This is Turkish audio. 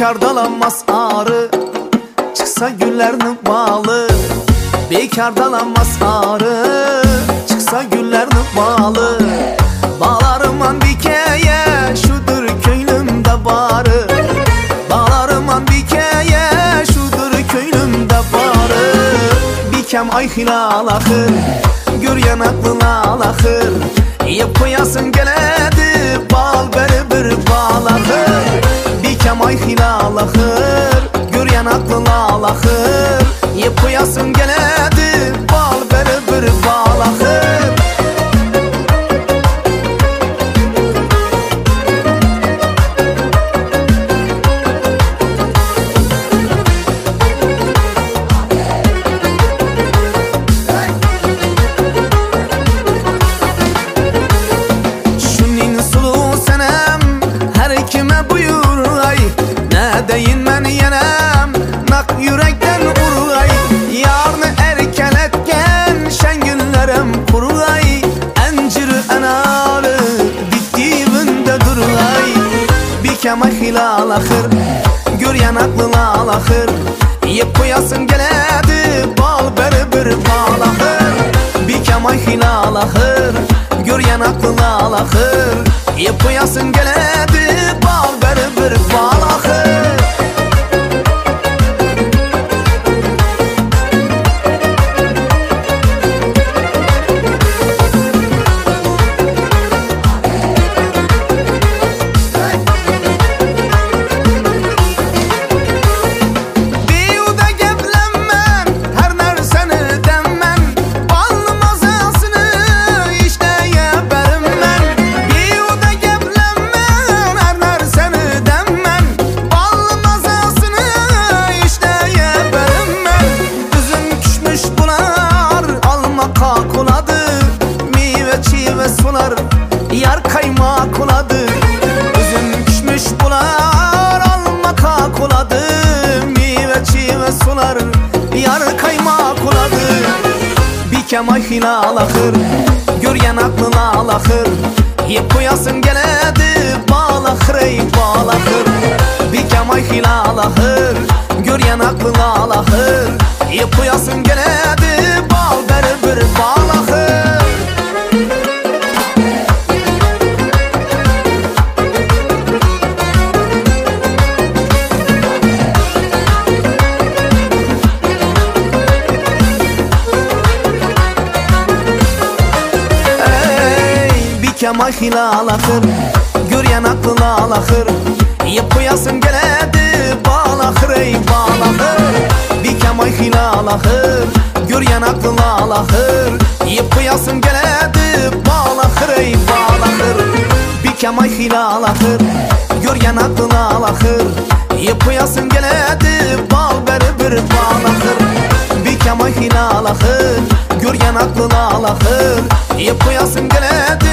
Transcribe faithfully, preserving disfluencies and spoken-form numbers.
Bekar dalanmaz arı, çıksa güllerinin balı. Bekar dalanmaz arı, çıksa güllerinin balı. Bağlarıman dikeye, şudur köylümde barı. Bağlarıman dikeye, şudur köylümde barı. Bikem ay hilal ahır, gör yanaklı lal ahır. Yapıyasın geledi, bal beri bir bal ahır. Bikem ay hilal ahır, gör yanaklı lal ahır. Yapıyasın geledi, bal beri bir bal ahır. Deyin ben yenem, nak yürekten urgay. Yarını erken etken, şen günlerim kurgay. Enciri enarı, diktiğimde durgay. Bikem ay hilal ahır, gör yanaklı lal ahır. Yapıyasın geledi, bal beri bir bal ahır. Bikem ay hilal ahır, gör yanaklı lal ahır. Yapıyasın geledi, bal beri bir bal ahır. Sular, yar kaymak uladı. Üzüm pişmiş bular, alma kak uladı. Meyve çiğve sular, yar kaymak uladı. Bikem ay hilal ahır, gör yanaklı lal ahır. Yapıyasın geledi, bal ahır ey bal ahır. Bikem ay hilal ahır, gör yanaklı lal ahır. Yapıyasın geledi, bal beri bir bal ahır. Bikem ay hilal ahır, gör yanaklı lal ahır. Yapıyasın geledi, bal ahır ey bal ahır. Bikem ay hilal ahır, gör yanaklı lal ahır. Yapıyasın geledi, bal ahır ey bal ahır. Bikem ay hilal ahır, gör yanaklı lal ahır. Yapıyasın geledi, bal beri bir bal ahır. Bikem ay hilal ahır, gör yanaklı lal ahır. Yapıyasın geledi,